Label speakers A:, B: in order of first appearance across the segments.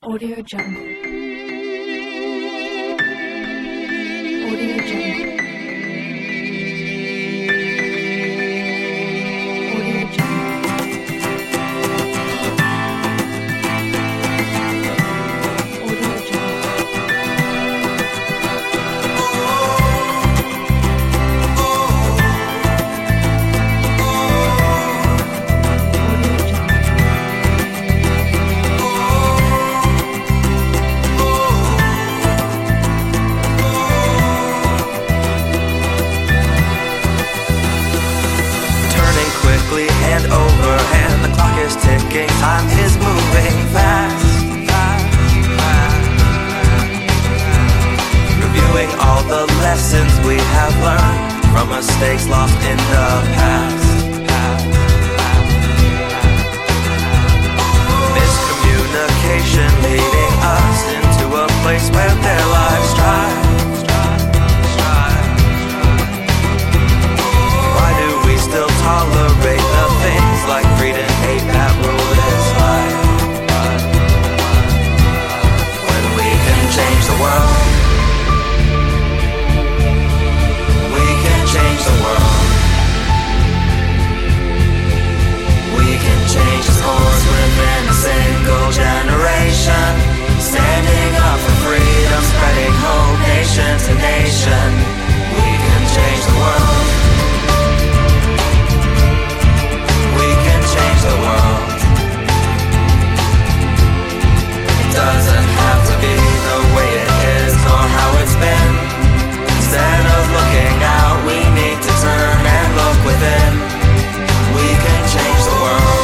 A: Audio Jungle. Audio Jungle. Audio Jungle. Audio
B: hand over hand, the clock is ticking, time is moving fast. Reviewing all the lessons we have learned from mistakes lost in the past. Miscommunication leading us into a place where their lives strive. Still tolerate the things like greed and hate that rule this life. When we can change the world, we can change the world. We can change the scores within a single generation. Standing up for freedom, spreading hope nation to nation. We can change the world. Change the world. It doesn't have to be the way it is or how it's been. Instead of looking out, we need to turn and look within. We can change the world.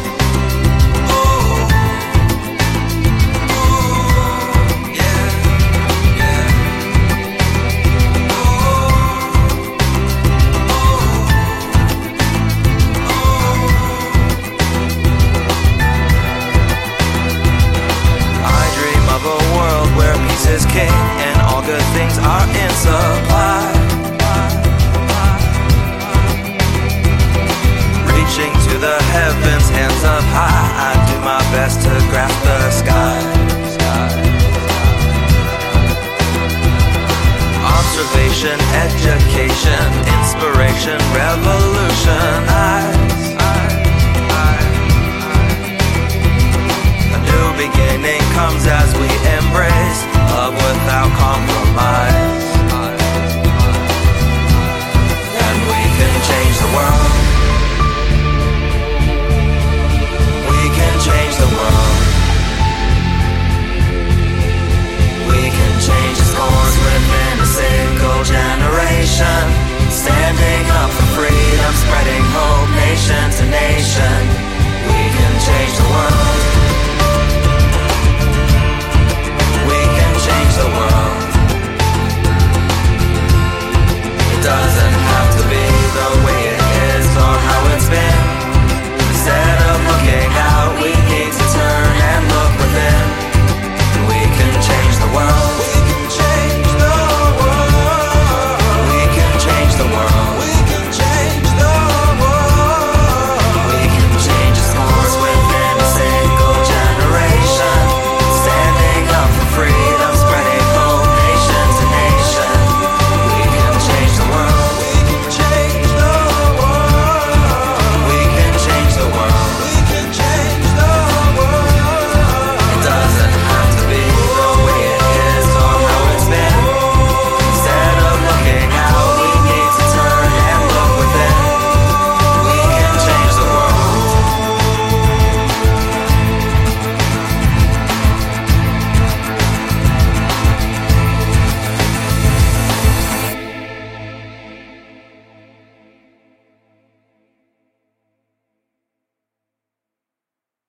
B: Is king and all good things are in supply. Reaching to the heavens, hands up high, I do my best to grasp the sky.